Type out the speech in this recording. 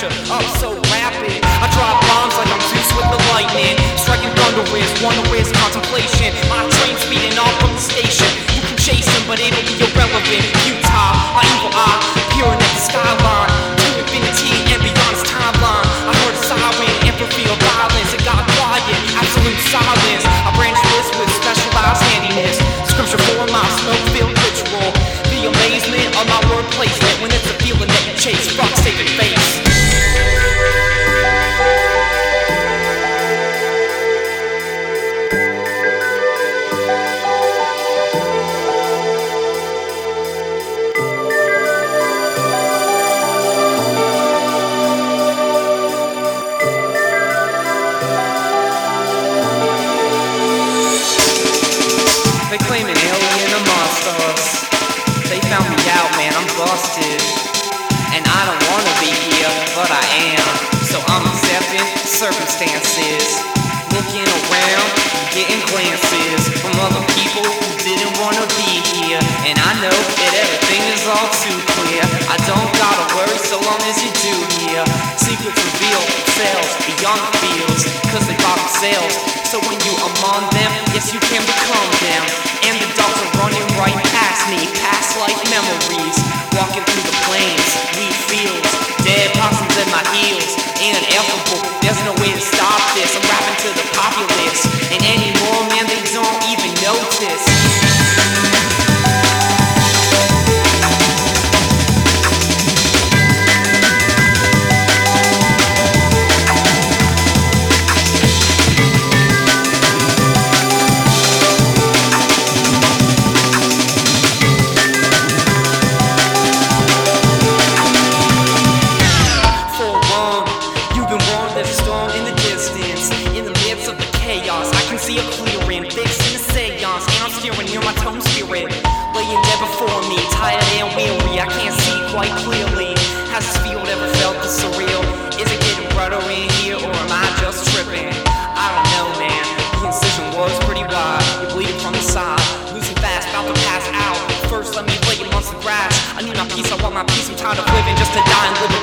rapture up so rapid. I drop bombs like I'm Zeus with the lightning, striking thunder with wonder with contemplation. My train speeding off from the station. You can chase him, but it'll be irrelevant. Utah, my evil eye, peering at the skyline, to infinity and beyond its timeline. I heard a siren, empathy of violence. It got quiet, absolute silence. I branch this with specialized handiness. Scripture for my smoke-filled ritual. The amazement of my word placement when it's a feeling that you chase. Fuck saving face. They claim an alien amongst us. They found me out, man, I'm busted. And I don't wanna be here, but I am. So I'm accepting circumstances. Looking around, getting glances from other people who didn't wanna be here. And I know that everything is all too clear. I don't gotta worry so long as you do here. Secrets reveal themselves beyond the fields, cause they bought themselves. So when you among them, yes you can become them. And the dogs are running right past me, past life memories. Walking through the plains, wheat fields, dead possums at my heels. Ineffable, there's no way to stop this. I'm rapping to the populace, and anymore, man, they don't even notice. See a clearing, fixing the seance, and I'm steering near my tone spirit. Laying there before me, tired and weary, I can't see quite clearly. Has this field ever felt this surreal? Is it getting brighter in here, or am I just tripping? I don't know, man. The incision was pretty wide. You're bleeding from the side, losing fast, about to pass out. First, let me lay amongst the grass. I need my peace, I want my peace. I'm tired of living just to die and live